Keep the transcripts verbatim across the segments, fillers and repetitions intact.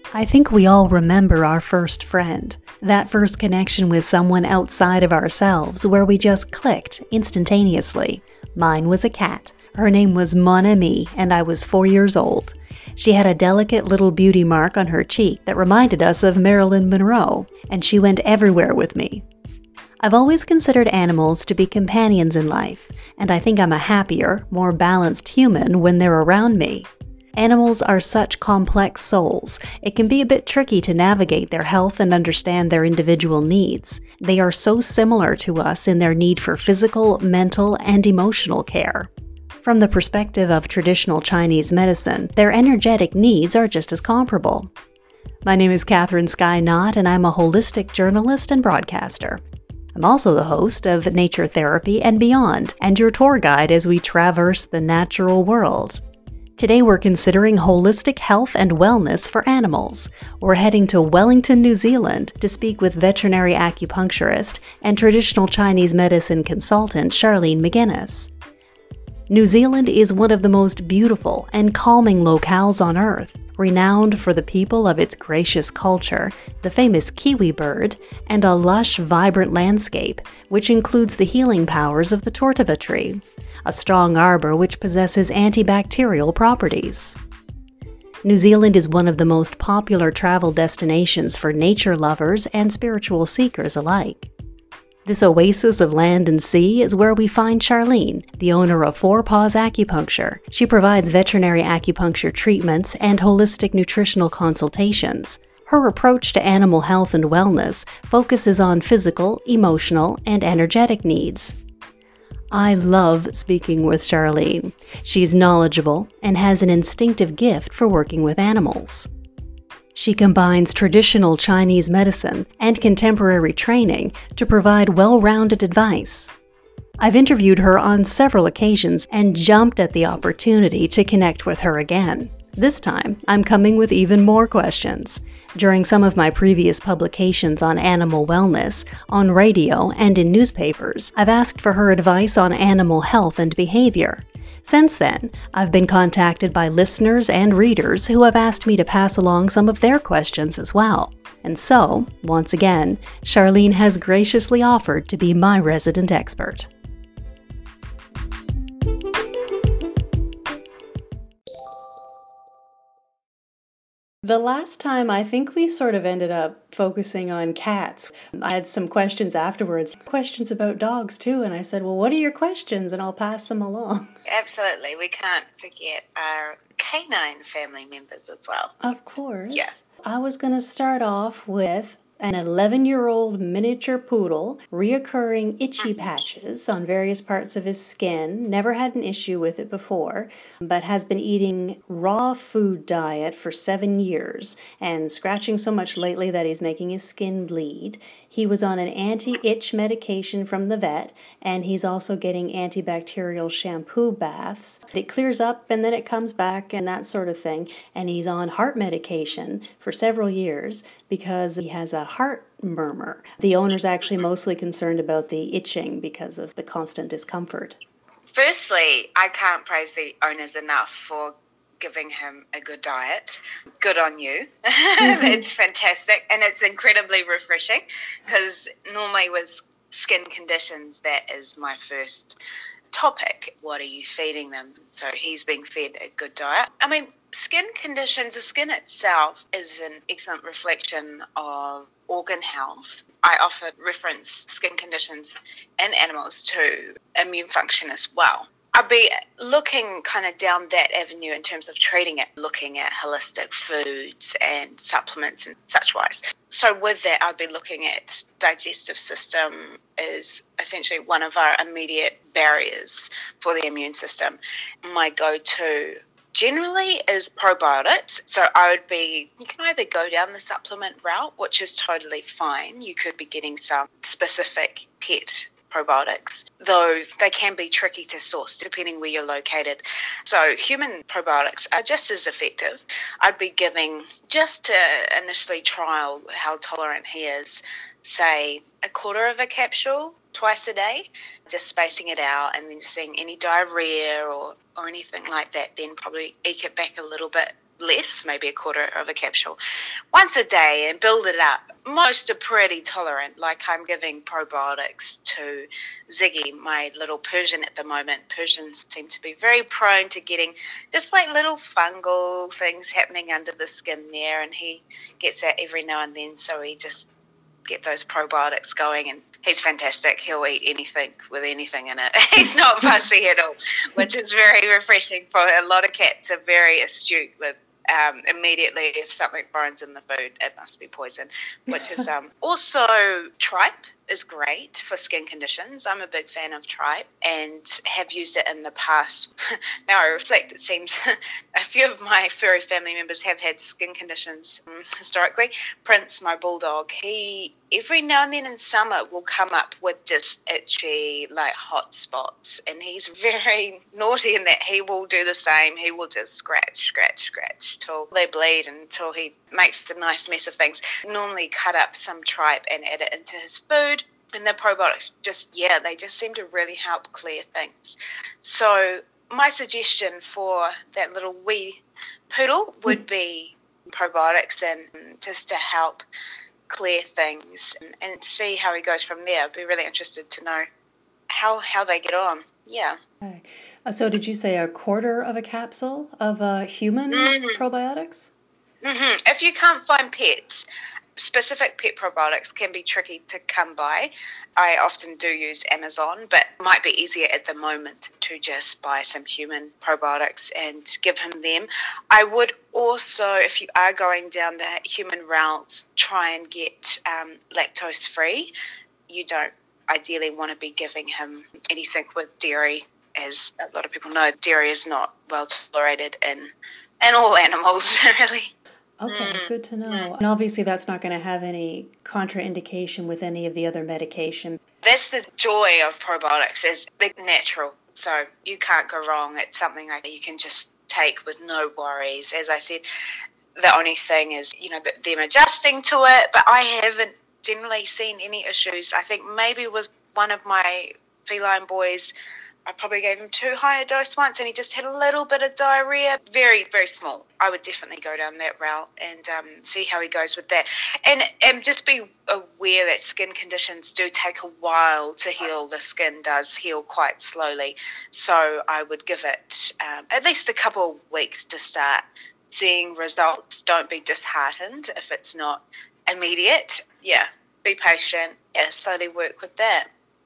I think we all remember our first friend, that first connection with someone outside of ourselves where we just clicked instantaneously. Mine was a cat. Her name was Mon Ami, and I was four years old. She had a delicate little beauty mark on her cheek that reminded us of Marilyn Monroe, and she went everywhere with me. I've always considered animals to be companions in life, and I think I'm a happier, more balanced human when they're around me. Animals are such complex souls, it can be a bit tricky to navigate their health and understand their individual needs. They are so similar to us in their need for physical, mental, and emotional care. From the perspective of traditional Chinese medicine, their energetic needs are just as comparable. My name is Catherine Skye Knott, and I'm a holistic journalist and broadcaster. I'm also the host of Nature Therapy and Beyond, and your tour guide as we traverse the natural world. Today we're considering holistic health and wellness for animals. We're heading to Wellington, New Zealand to speak with veterinary acupuncturist and traditional Chinese medicine consultant Charlene McGuinness. New Zealand is one of the most beautiful and calming locales on Earth, renowned for the people of its gracious culture, the famous kiwi bird, and a lush, vibrant landscape, which includes the healing powers of the tortiva tree, a strong arbor which possesses antibacterial properties. New Zealand is one of the most popular travel destinations for nature lovers and spiritual seekers alike. This oasis of land and sea is where we find Charlene, the owner of Four Paws Acupuncture. She provides veterinary acupuncture treatments and holistic nutritional consultations. Her approach to animal health and wellness focuses on physical, emotional, and energetic needs. I love speaking with Charlene. She's knowledgeable and has an instinctive gift for working with animals. She combines traditional Chinese medicine and contemporary training to provide well-rounded advice. I've interviewed her on several occasions and jumped at the opportunity to connect with her again. This time, I'm coming with even more questions. During some of my previous publications on animal wellness, on radio and in newspapers, I've asked for her advice on animal health and behavior. Since then, I've been contacted by listeners and readers who have asked me to pass along some of their questions as well. And so, once again, Charlene has graciously offered to be my resident expert. The last time, I think we sort of ended up focusing on cats. I had some questions afterwards, questions about dogs too, and I said, well, what are your questions? And I'll pass them along. Absolutely. We can't forget our canine family members as well. Of course. Yeah. I was going to start off with an eleven-year-old miniature poodle, reoccurring itchy patches on various parts of his skin, never had an issue with it before, but has been eating raw food diet for seven years and scratching so much lately that he's making his skin bleed. He was on an anti-itch medication from the vet, and he's also getting antibacterial shampoo baths. It clears up and then it comes back and that sort of thing, and he's on heart medication for several years because he has a heart murmur. The owner's actually mostly concerned about the itching because of the constant discomfort. Firstly, I can't praise the owners enough for giving him a good diet. Good on you. Mm-hmm. It's fantastic, and it's incredibly refreshing because normally with skin conditions, that is my first topic. What are you feeding them? So he's being fed a good diet. I mean, skin conditions, the skin itself is an excellent reflection of organ health. I often reference skin conditions in animals to immune function as well. I'd be looking kind of down that avenue in terms of treating it, looking at holistic foods and supplements and such wise. So with that, I'd be looking at digestive system is essentially one of our immediate barriers for the immune system. My go-to generally is probiotics. So I would be, you can either go down the supplement route, which is totally fine. You could be getting some specific pet probiotics, though they can be tricky to source depending where you're located. So human probiotics are just as effective. I'd be giving, just to initially trial how tolerant he is, say a quarter of a capsule twice a day, just spacing it out, and then seeing any diarrhea or, or anything like that, then probably eke it back a little bit less, maybe a quarter of a capsule, once a day and build it up. Most are pretty tolerant, like I'm giving probiotics to Ziggy, my little Persian at the moment. Persians seem to be very prone to getting just like little fungal things happening under the skin there, and he gets that every now and then, so we just get those probiotics going, and he's fantastic. He'll eat anything with anything in it. He's not fussy at all, which is very refreshing. For a lot of cats are very astute with um, immediately if something burns in the food, it must be poison, which is um, also tripe is great for skin conditions. I'm a big fan of tripe and have used it in the past. Now I reflect, it seems a few of my furry family members have had skin conditions um, historically. Prince, my bulldog, he every now and then in summer will come up with just itchy, like hot spots, and he's very naughty in that he will do the same. He will just scratch, scratch, scratch till they bleed, until he makes a nice mess of things. Normally cut up some tripe and add it into his food. And the probiotics just, yeah, they just seem to really help clear things. So my suggestion for that little wee poodle would be probiotics, and just to help clear things and, and see how he goes from there. I'd be really interested to know how how they get on. Yeah. Okay. Uh, so did you say a quarter of a capsule of uh, human mm-hmm. probiotics? Mm-hmm. If you can't find pets, specific pet probiotics can be tricky to come by. I often do use Amazon, but it might be easier at the moment to just buy some human probiotics and give him them. I would also, if you are going down the human route, try and get um, lactose free. You don't ideally want to be giving him anything with dairy. As a lot of people know, dairy is not well tolerated in, in all animals, really. Okay, mm. good to know. Mm. And obviously that's not going to have any contraindication with any of the other medication. That's the joy of probiotics, is they're natural. So you can't go wrong. It's something like you can just take with no worries. As I said, the only thing is, you know, them adjusting to it, but I haven't generally seen any issues. I think maybe with one of my feline boys, I probably gave him too high a dose once and he just had a little bit of diarrhea. Very, very small. I would definitely go down that route and um, see how he goes with that. And, and just be aware that skin conditions do take a while to heal. The skin does heal quite slowly. So I would give it um, at least a couple of weeks to start seeing results. Don't be disheartened if it's not immediate. Yeah, be patient. Yeah, slowly work with that.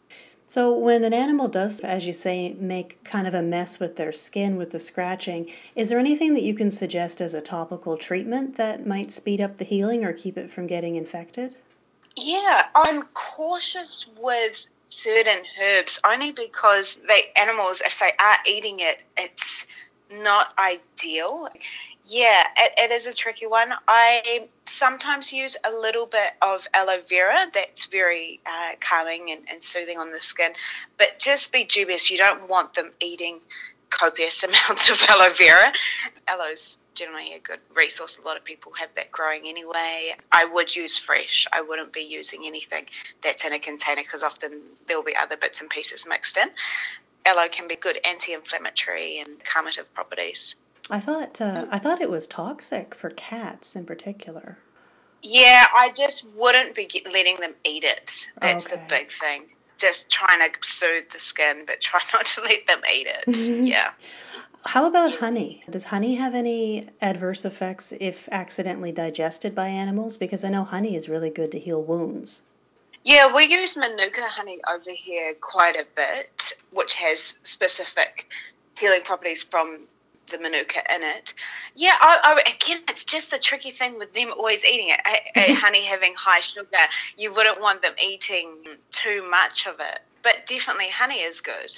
So when an animal does, as you say, make kind of a mess with their skin with the scratching, is there anything that you can suggest as a topical treatment that might speed up the healing or keep it from getting infected? Yeah, I'm cautious with certain herbs only because they animals, if they are eating it, it's not ideal. Yeah, it, it is a tricky one. I sometimes use a little bit of aloe vera. That's very uh, calming and, and soothing on the skin. But just be dubious. You don't want them eating copious amounts of aloe vera. Aloe's generally a good resource. A lot of people have that growing anyway. I would use fresh. I wouldn't be using anything that's in a container because often there will be other bits and pieces mixed in. Aloe can be good anti-inflammatory and calmative properties. I thought uh, I thought it was toxic for cats in particular. Yeah, I just wouldn't be get, letting them eat it. That's okay. The big thing. Just trying to soothe the skin, but try not to let them eat it. Yeah. How about honey? Does honey have any adverse effects if accidentally digested by animals? Because I know honey is really good to heal wounds. Yeah, we use Manuka honey over here quite a bit, which has specific healing properties from the Manuka in it. Yeah, I, I, again, it's just the tricky thing with them always eating it. I, I, honey having high sugar, you wouldn't want them eating too much of it. But definitely honey is good.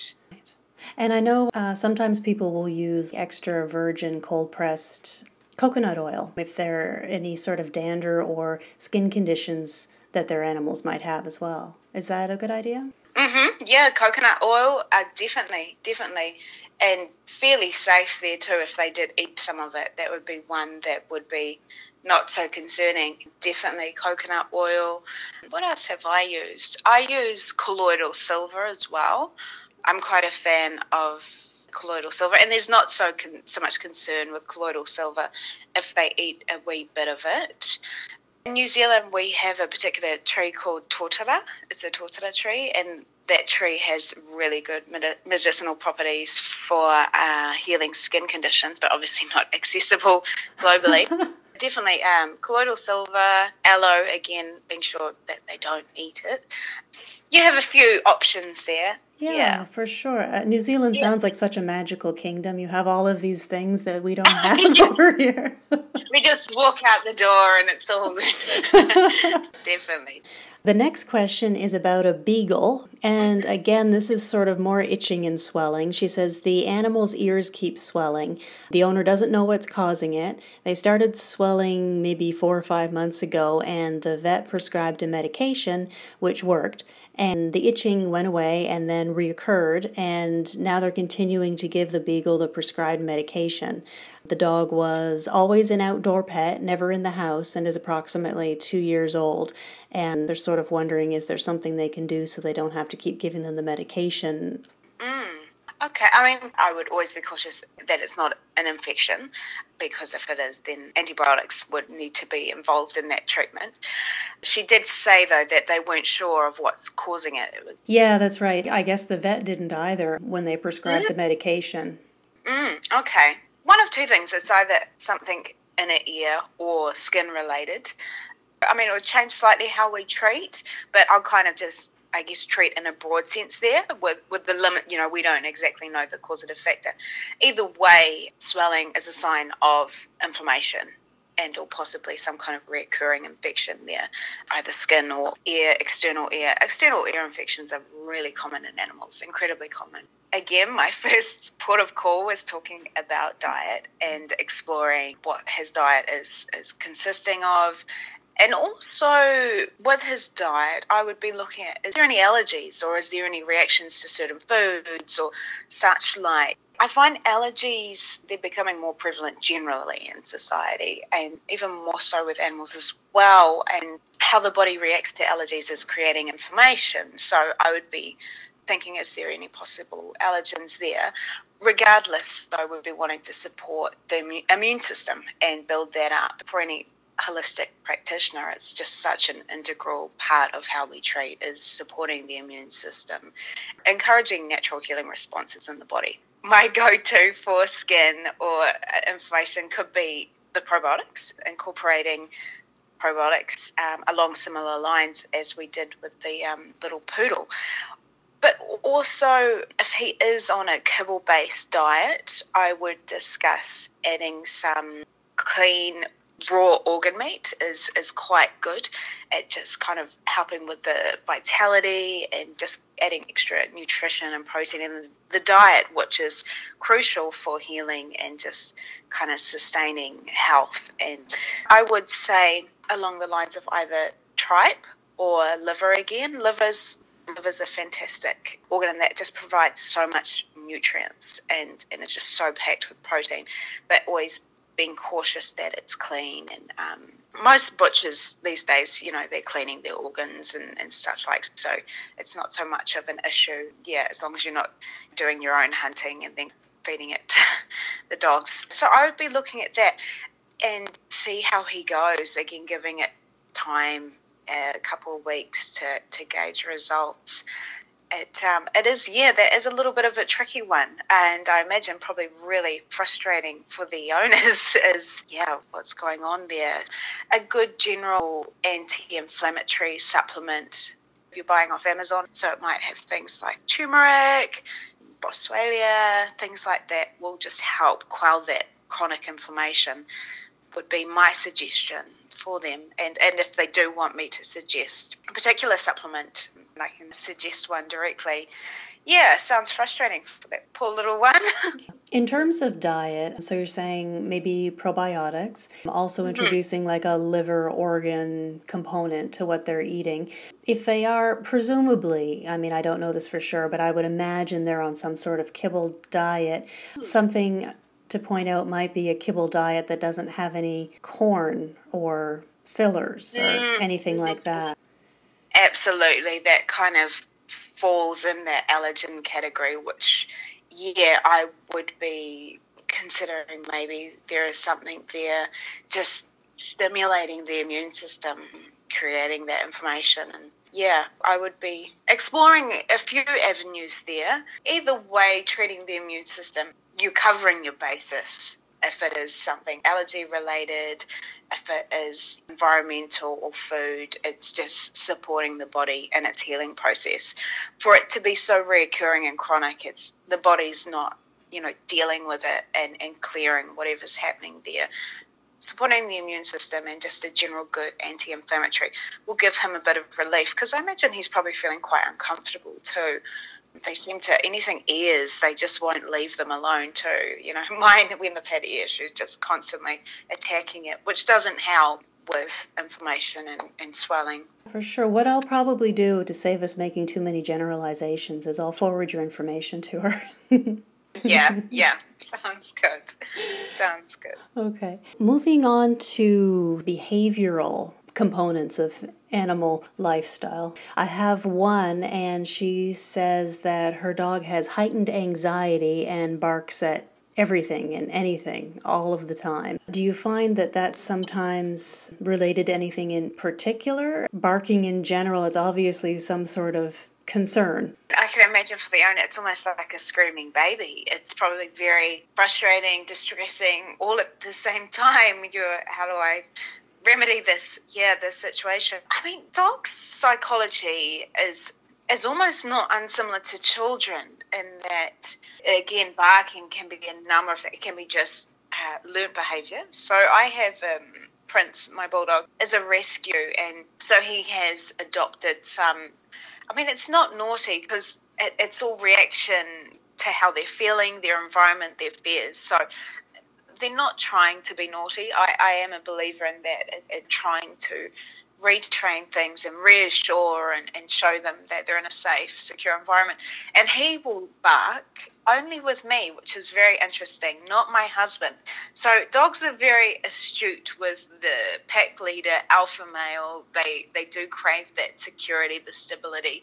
And I know uh, sometimes people will use extra virgin cold-pressed coconut oil if there are any sort of dander or skin conditions that their animals might have as well. Is that a good idea? Mm-hmm. Yeah, coconut oil, uh, definitely, definitely. And fairly safe there too if they did eat some of it. That would be one that would be not so concerning. Definitely coconut oil. What else have I used? I use colloidal silver as well. I'm quite a fan of colloidal silver, and there's not so con- so much concern with colloidal silver if they eat a wee bit of it. In New Zealand, we have a particular tree called totara. It's a totara tree, and that tree has really good medicinal properties for uh, healing skin conditions, but obviously not accessible globally. Definitely um, colloidal silver, aloe, again, being sure that they don't eat it. You have a few options there. Yeah, yeah. for sure. Uh, New Zealand yeah. sounds like such a magical kingdom. You have all of these things that we don't have over here. We just walk out the door and it's all good. Definitely. The next question is about a beagle, and again, this is sort of more itching and swelling. She says the animal's ears keep swelling. The owner doesn't know what's causing it. They started swelling maybe four or five months ago, and the vet prescribed a medication, which worked, and the itching went away and then reoccurred, and now they're continuing to give the beagle the prescribed medication. The dog was always an outdoor pet, never in the house, and is approximately two years old. And they're sort of wondering, is there something they can do so they don't have to keep giving them the medication? Mm. Okay, I mean, I would always be cautious that it's not an infection, because if it is, then antibiotics would need to be involved in that treatment. She did say, though, that they weren't sure of what's causing it. it was... Yeah, that's right. I guess the vet didn't either when they prescribed mm. the medication. Mm, okay. One of two things. It's either something in an ear or skin related. I mean, it would change slightly how we treat, but I'll kind of just, I guess, treat in a broad sense there with, with the limit, you know, we don't exactly know the causative factor. Either way, swelling is a sign of inflammation and or possibly some kind of recurring infection there, either skin or ear, external ear. External ear infections are really common in animals, incredibly common. Again, my first port of call was talking about diet and exploring what his diet is, is consisting of. And also, with his diet, I would be looking at, is there any allergies or is there any reactions to certain foods or such like? I find allergies, they're becoming more prevalent generally in society, and even more so with animals as well, and how the body reacts to allergies is creating inflammation. So I would be thinking, is there any possible allergens there? Regardless, I would be wanting to support the immune system and build that up. For any holistic practitioner, it's just such an integral part of how we treat, is supporting the immune system, encouraging natural healing responses in the body. My go-to for skin or inflammation could be the probiotics, incorporating probiotics um, along similar lines as we did with the um, little poodle. But also, if he is on a kibble-based diet, I would discuss adding some clean raw organ meat is, is quite good at just kind of helping with the vitality and just adding extra nutrition and protein in the diet, which is crucial for healing and just kind of sustaining health. And I would say along the lines of either tripe or liver again. Liver's Liver's a fantastic organ, and that just provides so much nutrients and, and it's just so packed with protein, but always being cautious that it's clean. And um, most butchers these days, you know, they're cleaning their organs and, and such like, so it's not so much of an issue, yeah, as long as you're not doing your own hunting and then feeding it to the dogs. So I would be looking at that and see how he goes, again, giving it time, a couple of weeks to, to gauge results. It um, it is, yeah, that is a little bit of a tricky one, and I imagine probably really frustrating for the owners is, yeah, what's going on there. A good general anti-inflammatory supplement if you're buying off Amazon, so it might have things like turmeric, boswellia, things like that will just help quell that chronic inflammation, would be my suggestion for them. And, and if they do want me to suggest a particular supplement, I can suggest one directly. Yeah, sounds frustrating for that poor little one. In terms of diet, so you're saying maybe probiotics, also introducing mm-hmm. like a liver organ component to what they're eating. If they are, presumably, I mean, I don't know this for sure, but I would imagine they're on some sort of kibble diet. Mm-hmm. Something to point out might be a kibble diet that doesn't have any corn or fillers or mm-hmm. anything like that. Absolutely, that kind of falls in that allergen category, which, yeah, I would be considering maybe there is something there just stimulating the immune system, creating that inflammation. And yeah, I would be exploring a few avenues there. Either way, treating the immune system, you're covering your basis. If it is something allergy related, if it is environmental or food, it's just supporting the body and its healing process. For it to be so reoccurring and chronic, it's the body's not, you know, dealing with it and, and clearing whatever's happening there. Supporting the immune system and just a general good anti-inflammatory will give him a bit of relief, because I imagine he's probably feeling quite uncomfortable too. They seem to, anything ears, they just won't leave them alone too. You know, mine, when they've had ear issues, just constantly attacking it, which doesn't help with inflammation and, and swelling. For sure. What I'll probably do to save us making too many generalizations is I'll forward your information to her. Yeah, yeah. Sounds good. Sounds good. Okay. Moving on to behavioral components of animal lifestyle. I have one, and she says that her dog has heightened anxiety and barks at everything and anything all of the time. Do you find that that's sometimes related to anything in particular? Barking in general, it's obviously some sort of concern. I can imagine for the owner, it's almost like a screaming baby. It's probably very frustrating, distressing, all at the same time. You're, how do I remedy this, yeah, this situation? I mean, dogs' psychology is is almost not unsimilar to children in that, again, barking can be a number of things. It can be just uh, learnt behaviour. So I have um, Prince, my bulldog, is a rescue, and so he has adopted some, I mean, it's not naughty because it, it's all reaction to how they're feeling, their environment, their fears. So they're not trying to be naughty. I, I am a believer in that, in, in trying to retrain things and reassure and, and show them that they're in a safe, secure environment. And he will bark only with me, which is very interesting, not my husband. So dogs are very astute with the pack leader, alpha male. They, they do crave that security, the stability.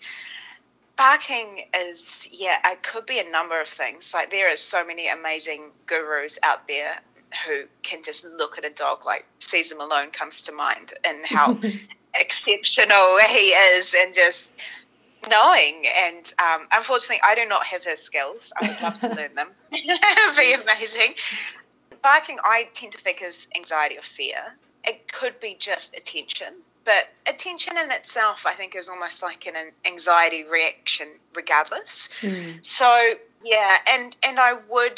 Barking is, yeah, it could be a number of things. Like, there are so many amazing gurus out there who can just look at a dog, like Caesar Malone comes to mind, and how exceptional he is, and just knowing. And um, unfortunately, I do not have his skills. I would love to learn them. It would be amazing. Barking, I tend to think, is anxiety or fear. It could be just attention. But attention in itself, I think, is almost like an anxiety reaction regardless. Mm. So, yeah, and, and I would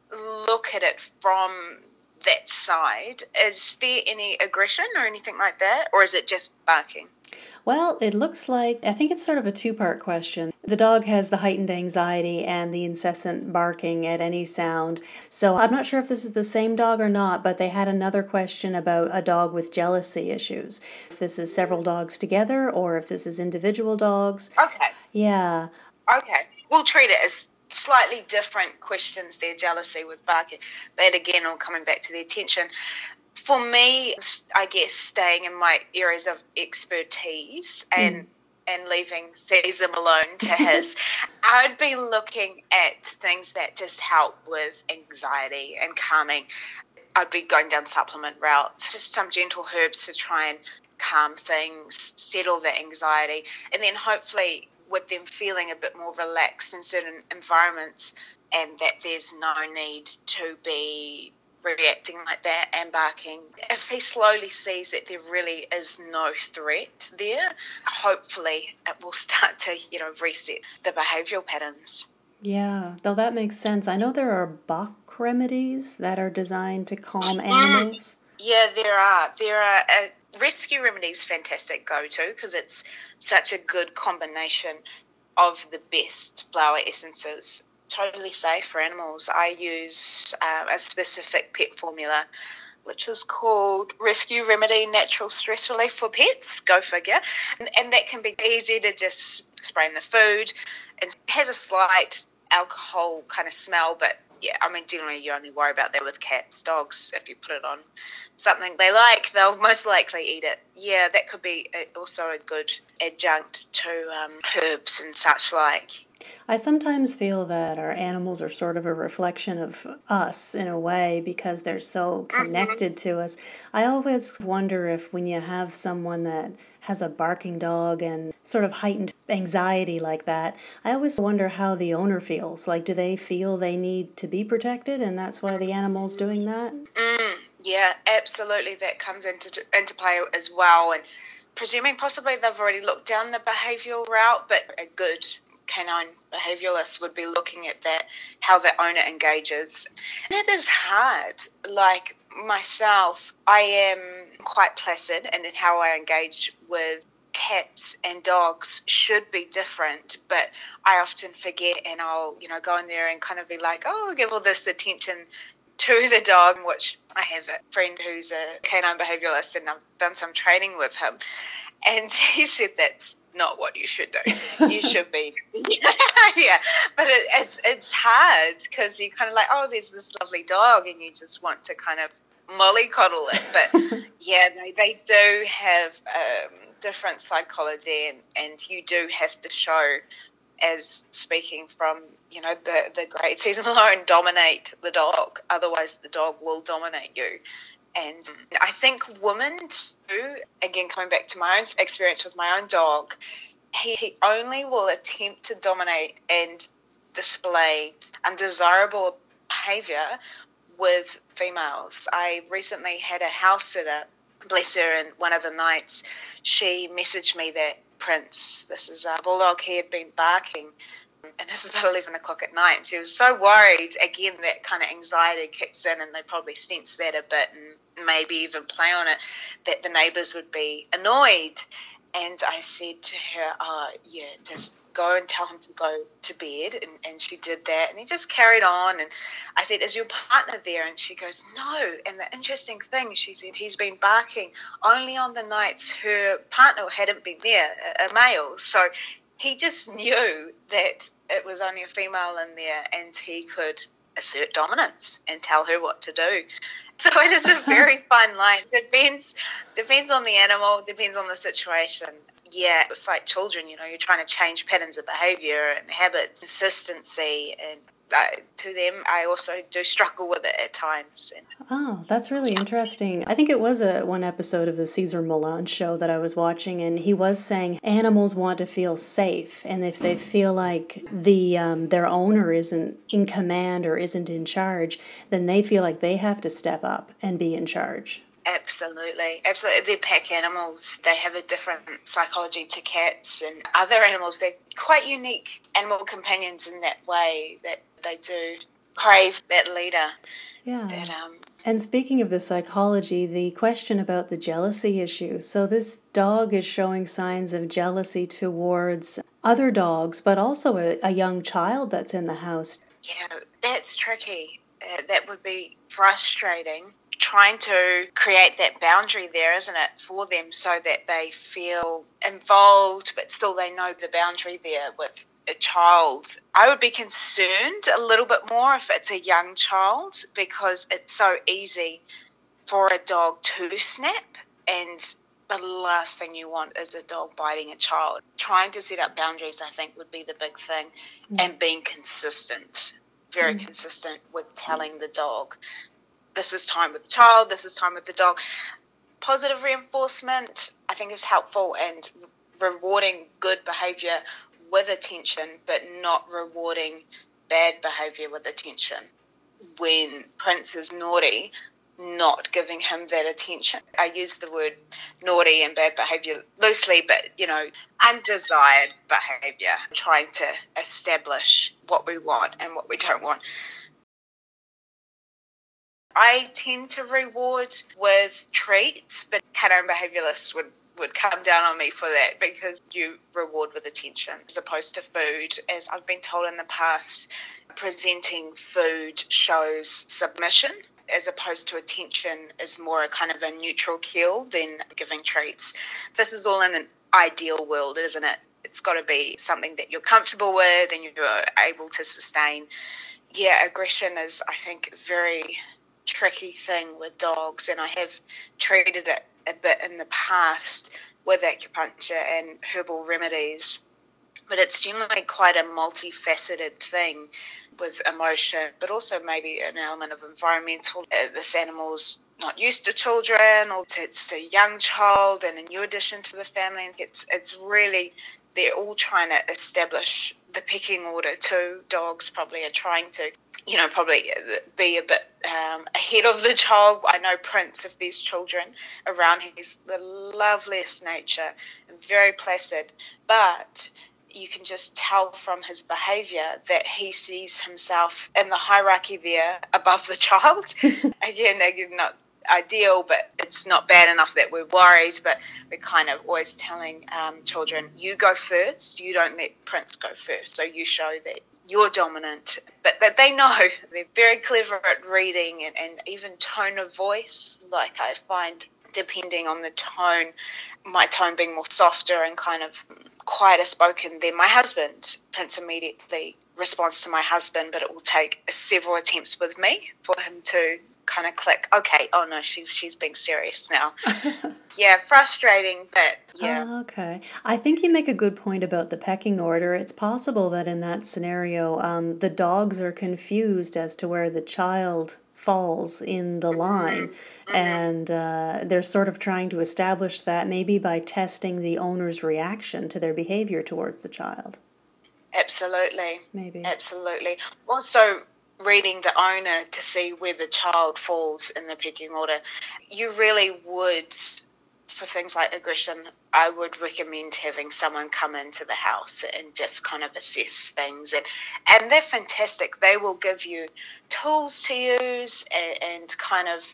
look at it from that side. Is there any aggression or anything like that, or is it just barking? Well, it looks like, I think it's sort of a two-part question. The dog has the heightened anxiety and the incessant barking at any sound. So I'm not sure if this is the same dog or not, but they had another question about a dog with jealousy issues. If this is several dogs together or if this is individual dogs. Okay. Yeah. Okay. We'll treat it as slightly different questions there, jealousy with barking. But again, all coming back to the attention. For me, I guess staying in my areas of expertise and mm. and leaving Caesar Malone to his, I'd be looking at things that just help with anxiety and calming. I'd be going down supplement routes, just some gentle herbs to try and calm things, settle the anxiety, and then hopefully with them feeling a bit more relaxed in certain environments, and that there's no need to be reacting like that and barking. If he slowly sees that there really is no threat there, hopefully it will start to, you know, reset the behavioural patterns. Yeah, though that makes sense. I know there are Bach remedies that are designed to calm animals. Mm. Yeah, there are. There are. Uh, rescue remedies fantastic go-to because it's such a good combination of the best flower essences. Totally safe for animals. I use uh, a specific pet formula, which is called Rescue Remedy Natural Stress Relief for Pets. Go figure. And, and that can be easy to just spray in the food. It has a slight alcohol kind of smell, but yeah, I mean, generally you only worry about that with cats. Dogs, if you put it on something they like, they'll most likely eat it. Yeah, that could be also a good adjunct to um, herbs and such like. I sometimes feel that our animals are sort of a reflection of us in a way because they're so Mm-hmm. connected to us. I always wonder if when you have someone that has a barking dog and sort of heightened anxiety like that, I always wonder how the owner feels. Like, do they feel they need to be protected and that's why the animal's doing that? Mm, yeah, absolutely. That comes into into play as well, and presuming possibly they've already looked down the behavioural route, but a good canine behaviouralist would be looking at that, how the owner engages. And it is hard. Like myself, I am quite placid, and in how I engage with cats and dogs should be different, but I often forget, and I'll, you know, go in there and kind of be like, oh, give all this attention to the dog, which I have a friend who's a canine behavioralist, and I've done some training with him, and he said that's not what you should do. You should be, yeah, but it, it's it's hard because you kind of like, oh, there's this lovely dog, and you just want to kind of mollycoddle it, but yeah, they, they do have um, different psychology, and, and you do have to show, as speaking from, you know, the, the great Cesar Malone, dominate the dog. Otherwise, the dog will dominate you. And I think women too, again, coming back to my own experience with my own dog, he, he only will attempt to dominate and display undesirable behaviour with females. I recently had a house sitter, bless her, and one of the nights she messaged me that Prince, this is a bulldog, he had been barking, and this is about eleven o'clock at night, and she was so worried. Again, that kind of anxiety kicks in, and they probably sense that a bit and maybe even play on it, that the neighbours would be annoyed. And I said to her, oh, yeah, just go and tell him to go to bed. And, and she did that, and he just carried on. And I said, is your partner there? And she goes, no. And the interesting thing, she said, he's been barking only on the nights her partner hadn't been there, a, a male. So he just knew that it was only a female in there, and he could assert dominance and tell her what to do. So it is a very fine line. Depends, depends on the animal, depends on the situation. Yeah, it's like children, you know, you're trying to change patterns of behaviour and habits, consistency, and uh, to them, I also do struggle with it at times. And, Oh, that's really interesting. I think it was a one episode of the Cesar Millan show that I was watching, and he was saying animals want to feel safe, and if they feel like the um, their owner isn't in command or isn't in charge, then they feel like they have to step up and be in charge. Absolutely, absolutely. They're pack animals. They have a different psychology to cats and other animals. They're quite unique animal companions in that way, that they do crave that leader. Yeah. That, um, and speaking of the psychology, the question about the jealousy issue. So this dog is showing signs of jealousy towards other dogs, but also a, a young child that's in the house. Yeah, that's tricky. Uh, that would be frustrating. Trying to create that boundary there, isn't it, for them, so that they feel involved, but still they know the boundary there with a child. I would be concerned a little bit more if it's a young child, because it's so easy for a dog to snap, and the last thing you want is a dog biting a child. Trying to set up boundaries, I think, would be the big thing, mm. and being consistent, very mm. consistent with telling the dog, this is time with the child, this is time with the dog. Positive reinforcement, I think, is helpful, and rewarding good behaviour with attention, but not rewarding bad behaviour with attention. When Prince is naughty, not giving him that attention. I use the word naughty and bad behaviour loosely, but, you know, undesired behaviour, trying to establish what we want and what we don't want. I tend to reward with treats, but canine behaviouralists would, would come down on me for that, because you reward with attention as opposed to food. As I've been told in the past, presenting food shows submission, as opposed to attention is more a kind of a neutral cue than giving treats. This is all in an ideal world, isn't it? It's got to be something that you're comfortable with and you're able to sustain. Yeah, aggression is, I think, very tricky thing with dogs, and I have treated it a bit in the past with acupuncture and herbal remedies. but it's generally quite a multifaceted thing with emotion, but also maybe an element of environmental. Uh, this animal's not used to children, or it's a young child and a new addition to the family. It's it's really, they're all trying to establish the pecking order too. Dogs probably are trying to, you know, probably be a bit um, ahead of the child. I know Prince, if there's children around, he's the loveliest nature and very placid, but you can just tell from his behaviour that he sees himself in the hierarchy there above the child. again, again, not ideal, but it's not bad enough that we're worried, but we're kind of always telling um, children, you go first, you don't let Prince go first, so you show that you're dominant. But that they know, they're very clever at reading, and, and even tone of voice. Like I find, depending on the tone, my tone being more softer and kind of quieter spoken than my husband, Prince immediately responds to my husband, but it will take several attempts with me for him to kind of click, okay, oh no, she's she's being serious now. Yeah, frustrating, but yeah. Oh, okay. I think you make a good point about the pecking order. It's possible that in that scenario, um, the dogs are confused as to where the child falls in the line, mm-hmm. and uh, they're sort of trying to establish that maybe by testing the owner's reaction to their behavior towards the child. Absolutely. Maybe. Absolutely. Also, reading the owner to see where the child falls in the pecking order, you really would, for things like aggression, I would recommend having someone come into the house and just kind of assess things. And, and they're fantastic. They will give you tools to use and, and kind of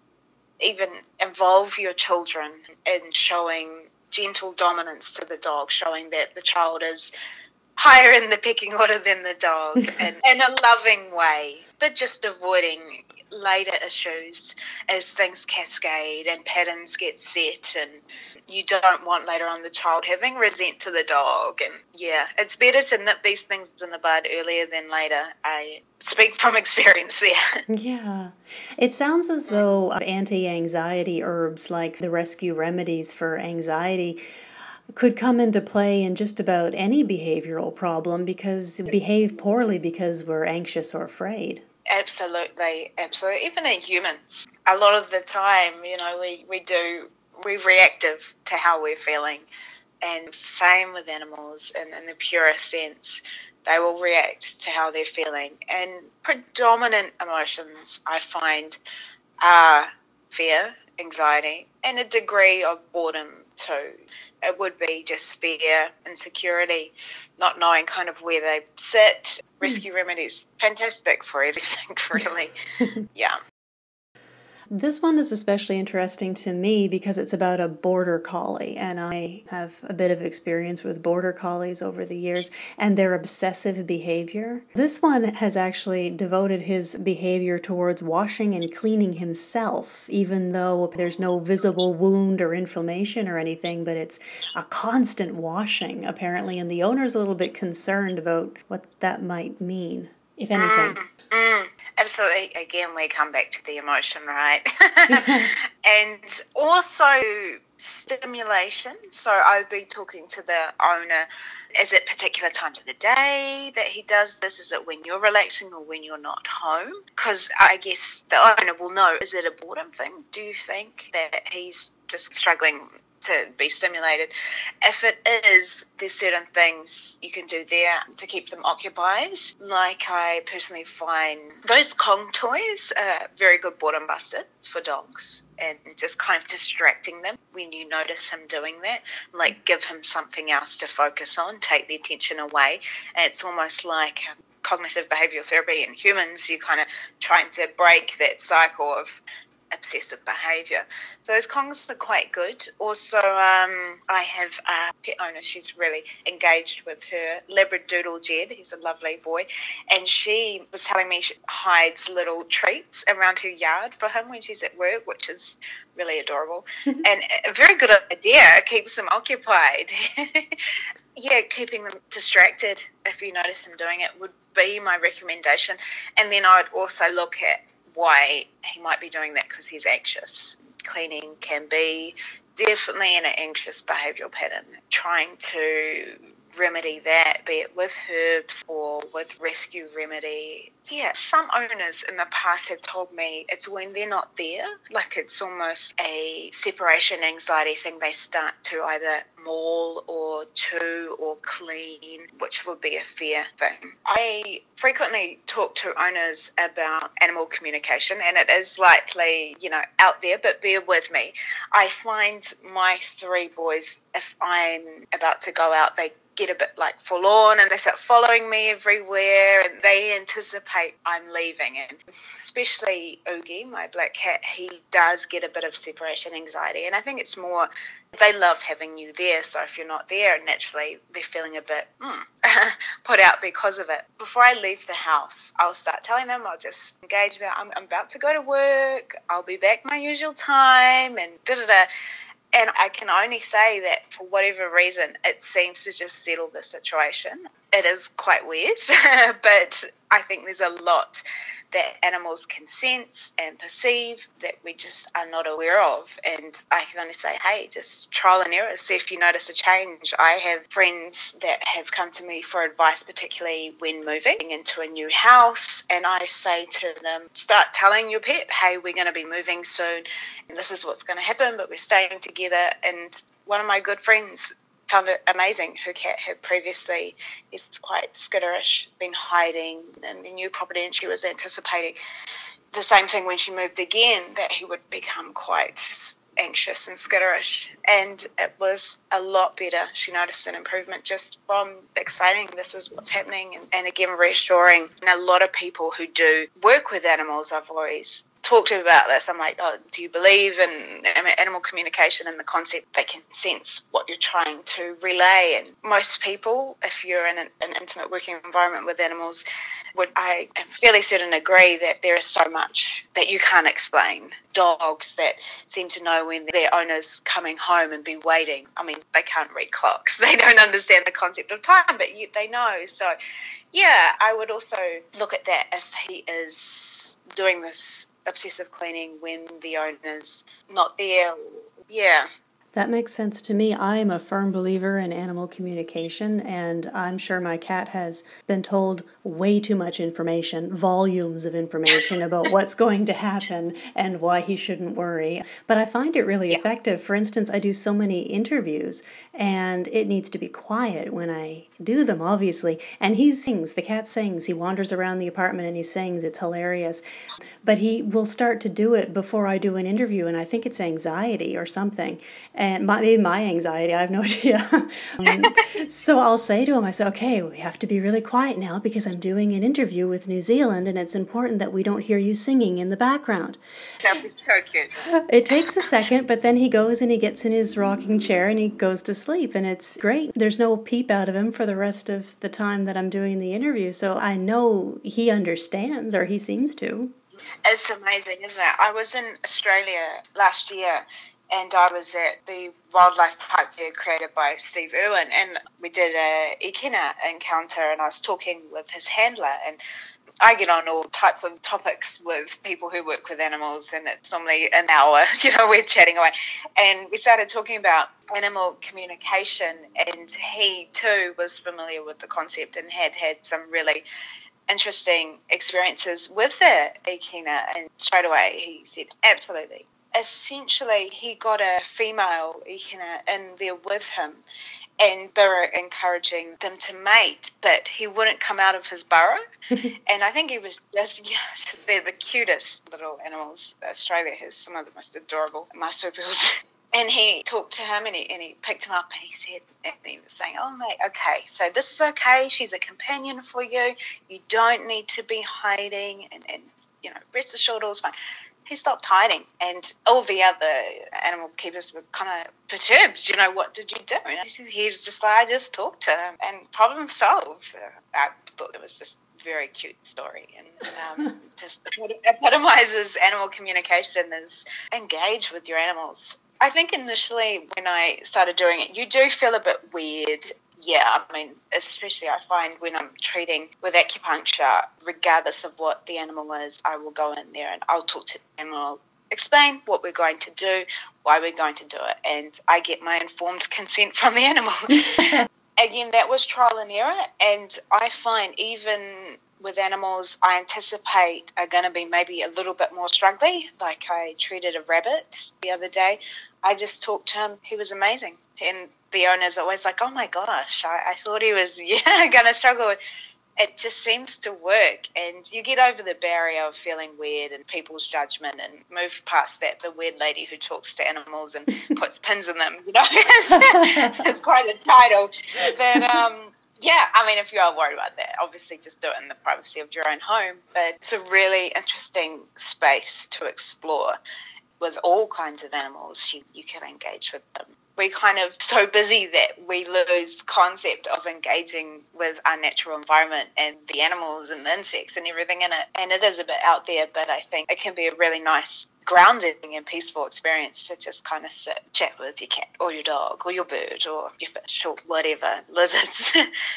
even involve your children in showing gentle dominance to the dog, showing that the child is higher in the pecking order than the dog, and in a loving way, but just avoiding later issues as things cascade and patterns get set, and you don't want later on the child having resent to the dog. And yeah, it's better to nip these things in the bud earlier than later. I speak from experience there. Yeah. It sounds as though anti-anxiety herbs, like the rescue remedies for anxiety, could come into play in just about any behavioral problem, because we behave poorly because we're anxious or afraid. Absolutely, absolutely. Even in humans, a lot of the time, you know, we, we do, we're reactive to how we're feeling. And same with animals, in, in the purest sense, they will react to how they're feeling. And predominant emotions, I find, are fear, anxiety, and a degree of boredom too. It would be just fear, insecurity, not knowing kind of where they sit. Rescue mm. remedies, fantastic for everything, really. Yeah. This one is especially interesting to me because it's about a border collie, and I have a bit of experience with border collies over the years and their obsessive behavior. This one has actually devoted his behavior towards washing and cleaning himself, even though there's no visible wound or inflammation or anything, but it's a constant washing, apparently, and the owner's a little bit concerned about what that might mean, if anything. Mm, mm. Absolutely. Again, we come back to the emotion, right? And also stimulation. So I'd be talking to the owner. Is it particular times of the day that he does this? Is it when you're relaxing or when you're not home? Because I guess the owner will know, is it a boredom thing? Do you think that he's just struggling to be stimulated? If it is, there's certain things you can do there to keep them occupied. Like I personally find those Kong toys are very good boredom busters for dogs, and just kind of distracting them when you notice him doing that. Like give him something else to focus on, take the attention away. And it's almost like um, cognitive behavioral therapy in humans. You're kind of trying to break that cycle of obsessive behaviour. So those Kongs are quite good. Also, um, I have a pet owner. She's really engaged with her Labradoodle Jed. He's a lovely boy. And she was telling me she hides little treats around her yard for him when she's at work, which is really adorable. And a very good idea. It keeps them occupied. Yeah, keeping them distracted, if you notice them doing it, would be my recommendation. And then I would also look at why he might be doing that, because he's anxious. Cleaning can be definitely an anxious behavioural pattern. Trying to remedy that, be it with herbs or with rescue remedy. Yeah, some owners in the past have told me it's when they're not there, like it's almost a separation anxiety thing. They start to either maul or chew or clean, which would be a fear thing. I frequently talk to owners about animal communication, and it is likely, you know, out there, but bear with me. I find my three boys, if I'm about to go out, they get a bit like forlorn and they start following me everywhere and they anticipate I'm leaving. And especially Oogie, my black cat, he does get a bit of separation anxiety, and I think it's more they love having you there, so if you're not there, naturally they're feeling a bit mm, put out because of it. Before I leave the house, I'll start telling them, I'll just engage about I'm, I'm about to go to work, I'll be back my usual time, and da da da. And I can only say that for whatever reason, it seems to just settle the situation. It is quite weird, but I think there's a lot that animals can sense and perceive that we just are not aware of. And I can only say, hey, just trial and error, see if you notice a change. I have friends that have come to me for advice, particularly when moving into a new house. And I say to them, start telling your pet, hey, we're going to be moving soon, and this is what's going to happen, but we're staying together. And one of my good friends found it amazing. Her cat had previously, is quite skitterish, been hiding in the new property, and she was anticipating the same thing when she moved again, that he would become quite anxious and skitterish, and it was a lot better. She noticed an improvement just from explaining this is what's happening, and, and again reassuring. And a lot of people who do work with animals, I've always talked to about this. I'm like, oh, do you believe in animal communication and the concept they can sense what you're trying to relay? And most people, if you're in an, an intimate working environment with animals, would, I am fairly certain, agree that there is so much that you can't explain. Dogs that seem to know when their owner's coming home and be waiting. I mean, they can't read clocks. They don't understand the concept of time, but yet they know. So, yeah, I would also look at that if he is doing this obsessive cleaning when the owner's not there. Yeah. That makes sense to me. I am a firm believer in animal communication, and I'm sure my cat has been told way too much information, volumes of information about what's going to happen and why he shouldn't worry. But I find it really yeah. effective. For instance, I do so many interviews, and it needs to be quiet when I do them, obviously. And he sings, the cat sings. He wanders around the apartment and he sings. It's hilarious. But he will start to do it before I do an interview, and I think it's anxiety or something. And my, maybe my anxiety, I have no idea. um, so I'll say to him, I say, okay, we have to be really quiet now because I'm doing an interview with New Zealand, and it's important that we don't hear you singing in the background. That'd be so cute. It takes a second, but then he goes and he gets in his rocking chair and he goes to sleep, and it's great. There's no peep out of him for the rest of the time that I'm doing the interview, so I know he understands, or he seems to. It's amazing, isn't it? I was in Australia last year, and I was at the wildlife park there created by Steve Irwin, and we did a ikena encounter, and I was talking with his handler, and I get on all types of topics with people who work with animals, and it's normally an hour, you know, we're chatting away. And we started talking about animal communication, and he too was familiar with the concept and had had some really interesting experiences with the ikena, and straight away he said, absolutely. Essentially, he got a female ikena in there with him, and they were encouraging them to mate, but he wouldn't come out of his burrow. And I think he was just, yeah, they're the cutest little animals. Australia has some of the most adorable marsupials. And he talked to him, and he, and he picked him up, and he said, and he was saying, oh, mate, okay, so this is okay. She's a companion for you. You don't need to be hiding, and, and you know, rest assured, all's fine. He stopped hiding, and all the other animal keepers were kind of perturbed. You know, what did you do? And he was just like, I just talked to him, and problem solved. I thought it was just a very cute story, and um, just epitomizes animal communication as engage with your animals. I think initially when I started doing it, you do feel a bit weird. Yeah, I mean, especially I find when I'm treating with acupuncture, regardless of what the animal is, I will go in there and I'll talk to the animal, explain what we're going to do, why we're going to do it, and I get my informed consent from the animal. again, that was trial and error, and I find even with animals I anticipate are going to be maybe a little bit more struggly. Like I treated a rabbit the other day. I just talked to him. He was amazing. And the owner's always like, oh my gosh, I, I thought he was yeah going to struggle. It just seems to work, and you get over the barrier of feeling weird and people's judgment and move past that. The weird lady who talks to animals and puts pins in them, you know, it's quite a title. But, um, yeah, I mean, if you are worried about that, obviously just do it in the privacy of your own home. But it's a really interesting space to explore. With all kinds of animals, you, you can engage with them. We're kind of so busy that we lose concept of engaging with our natural environment and the animals and the insects and everything in it. And it is a bit out there, but I think it can be a really nice grounding and peaceful experience to just kind of sit, chat with your cat or your dog or your bird or your fish or whatever, lizards.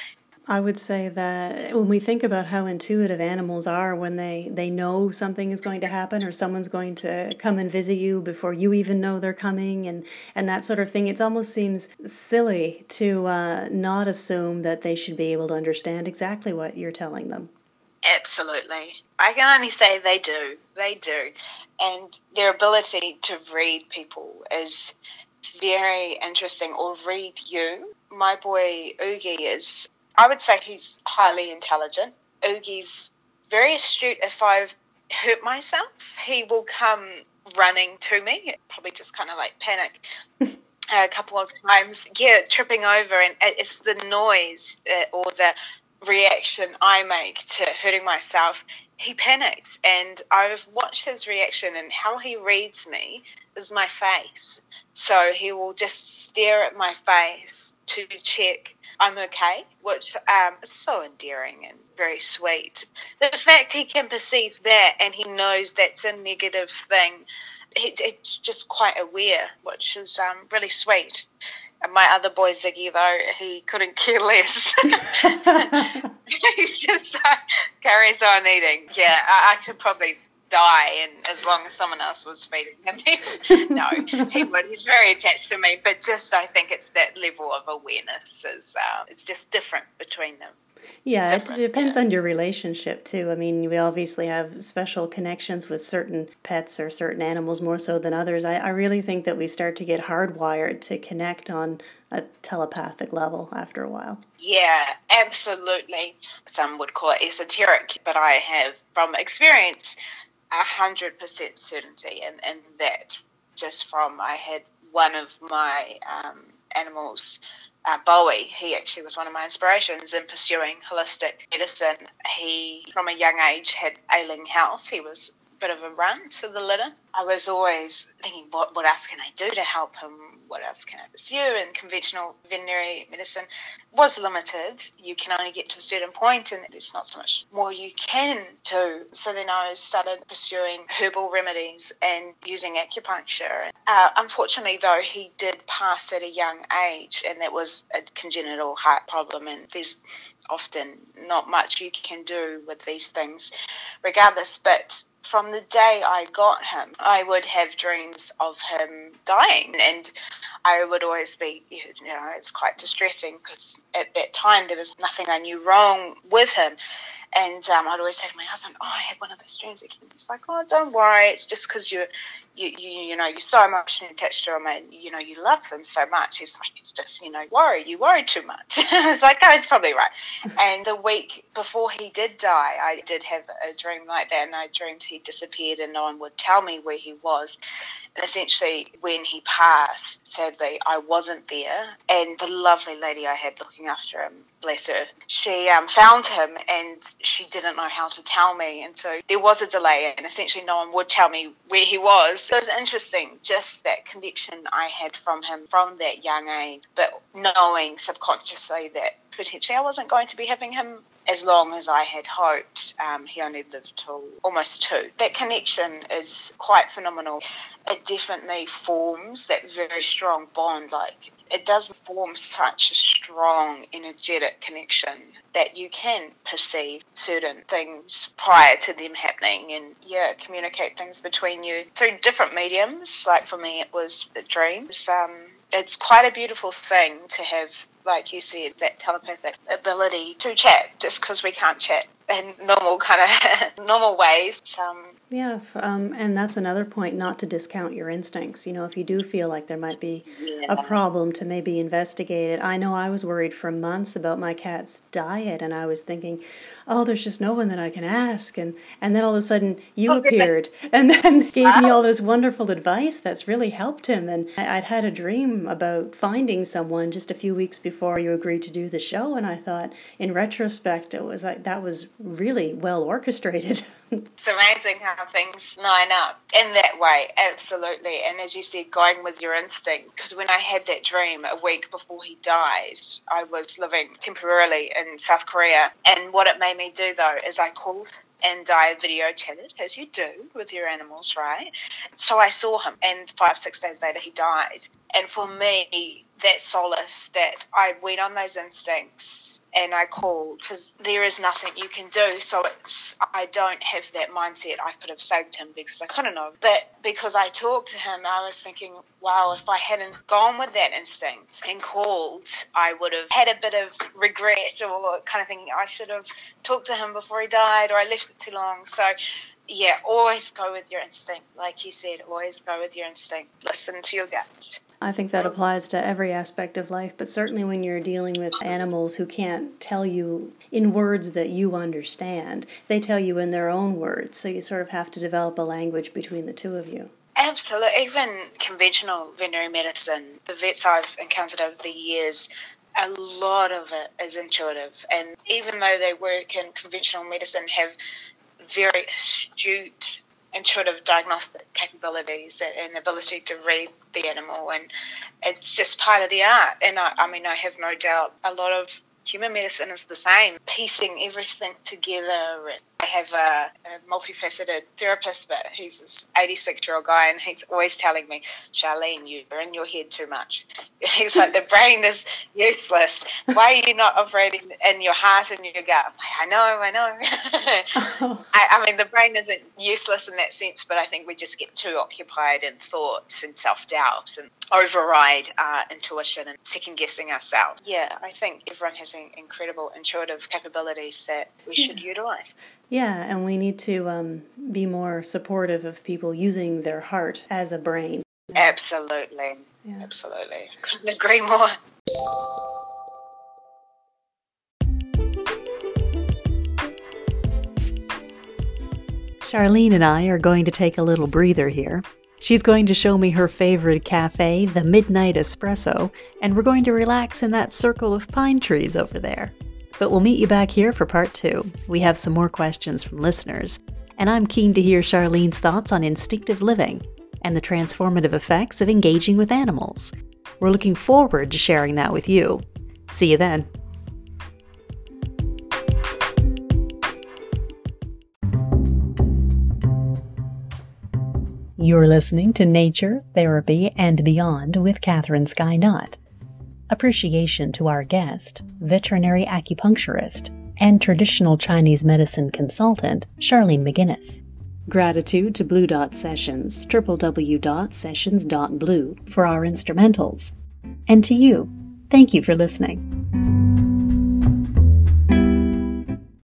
I would say that when we think about how intuitive animals are when they, they know something is going to happen or someone's going to come and visit you before you even know they're coming and, and that sort of thing, it almost seems silly to uh, not assume that they should be able to understand exactly what you're telling them. Absolutely. I can only say they do. They do. And their ability to read people is very interesting, or read you. My boy Oogie is... I would say he's highly intelligent. Oogie's very astute. If I've hurt myself, he will come running to me, probably just kind of like panic a couple of times. Yeah, tripping over, and it's the noise uh, or the reaction I make to hurting myself. He panics, and I've watched his reaction, and how he reads me is my face. So he will just stare at my face to check I'm okay, which um, is so endearing and very sweet. The fact he can perceive that and he knows that's a negative thing, it, it's just quite aware, which is um, really sweet. And my other boy, Ziggy, though, he couldn't care less. He's just uh, carries on eating. Yeah, I, I could probably die, and as long as someone else was feeding him, no, he would. He's very attached to me, but just I think it's that level of awareness is uh, it's just different between them. Yeah, it depends yeah. on your relationship too. I mean, we obviously have special connections with certain pets or certain animals more so than others. I, I really think that we start to get hardwired to connect on a telepathic level after a while. Yeah, absolutely. Some would call it esoteric, but I have, from experience, a hundred percent certainty, and, and that just from I had one of my um, animals, uh, Bowie. He actually was one of my inspirations in pursuing holistic medicine. He, from a young age, had ailing health. He was a bit of a run to the litter. I was always thinking, what, what else can I do to help him? What else can I pursue? And conventional veterinary medicine was limited. You can only get to a certain point, and there's not so much more you can do. So then I started pursuing herbal remedies and using acupuncture. Uh, unfortunately, though, he did pass at a young age, and that was a congenital heart problem, and there's often not much you can do with these things regardless. But from the day I got him, I would have dreams of him dying, and I would always be, you know, it's quite distressing because at that time there was nothing I knew wrong with him. And um, I'd always say to my husband, oh, I had one of those dreams again. He's like, oh, don't worry. It's just because you, you, you, you know, you're so emotionally attached to them and, you know, you love them so much. He's like, it's just, you know, worry. You worry too much. It's like, oh, it's probably right. And the week before he did die, I did have a dream like that, and I dreamed he disappeared and no one would tell me where he was. And essentially, when he passed, sadly, I wasn't there. And the lovely lady I had looking after him, bless her, she um, found him, and she didn't know how to tell me. And so there was a delay, and essentially no one would tell me where he was. So it was interesting, just that connection I had from him from that young age, but knowing subconsciously that potentially I wasn't going to be having him as long as I had hoped. Um, he only lived till almost two. That connection is quite phenomenal. It definitely forms that very strong bond. Like, it does form such a strong energetic connection that you can perceive certain things prior to them happening, and yeah, communicate things between you through different mediums. Like for me, it was the dreams. Um, it's quite a beautiful thing to have like you said, that telepathic ability to chat just because we can't chat in normal kind of normal ways. Um, Yeah, um, and that's another point, not to discount your instincts. You know, if you do feel like there might be yeah. a problem, to maybe investigate it. I know I was worried for months about my cat's diet, and I was thinking, oh, there's just no one that I can ask. And, and then all of a sudden you Oh, appeared and then gave me all this wonderful advice that's really helped him. And I, I'd had a dream about finding someone just a few weeks before you agreed to do the show, and I thought, in retrospect, it was like that was really well orchestrated. It's amazing how things line up in that way, absolutely. And as you said, going with your instinct, because when I had that dream a week before he died, I was living temporarily in South Korea, and what it made me do, though, is I called and I video chatted, as you do with your animals, right? So I saw him, and five, six days later he died. And for me, that solace that I went on those instincts and I called, because there is nothing you can do. So it's, I don't have that mindset I could have saved him, because I couldn't have. But because I talked to him, I was thinking, wow, if I hadn't gone with that instinct and called, I would have had a bit of regret, or kind of thinking I should have talked to him before he died, or I left it too long. So yeah, always go with your instinct. Like you said, always go with your instinct. Listen to your gut. I think that applies to every aspect of life, but certainly when you're dealing with animals who can't tell you in words that you understand, they tell you in their own words, so you sort of have to develop a language between the two of you. Absolutely. Even conventional veterinary medicine, the vets I've encountered over the years, a lot of it is intuitive. And even though they work in conventional medicine, have very astute intuitive diagnostic capabilities and ability to read the animal, and it's just part of the art. And I, I mean, I have no doubt a lot of human medicine is the same, piecing everything together. I have a, a multifaceted therapist, but he's this eighty-six-year-old guy, and he's always telling me, Charlene, you're in your head too much. He's like, the brain is useless. Why are you not operating in your heart and your gut? I'm like, I know, I know. I, I mean, the brain isn't useless in that sense, but I think we just get too occupied in thoughts and self-doubt and override our intuition and second-guessing ourselves. Yeah, I think everyone has incredible intuitive capabilities that we should yeah. utilize. Yeah, and we need to um, be more supportive of people using their heart as a brain. Absolutely. Yeah. Absolutely. Couldn't agree more. Charlene and I are going to take a little breather here. She's going to show me her favorite cafe, the Midnight Espresso, and we're going to relax in that circle of pine trees over there. But we'll meet you back here for part two. We have some more questions from listeners, and I'm keen to hear Charlene's thoughts on instinctive living and the transformative effects of engaging with animals. We're looking forward to sharing that with you. See you then. You're listening to Nature, Therapy, and Beyond with Catherine Skye Knott. Appreciation to our guest, veterinary acupuncturist, and traditional Chinese medicine consultant, Charlene McGinnis. Gratitude to Blue Dot Sessions, w w w dot sessions dot blue, for our instrumentals. And to you, thank you for listening.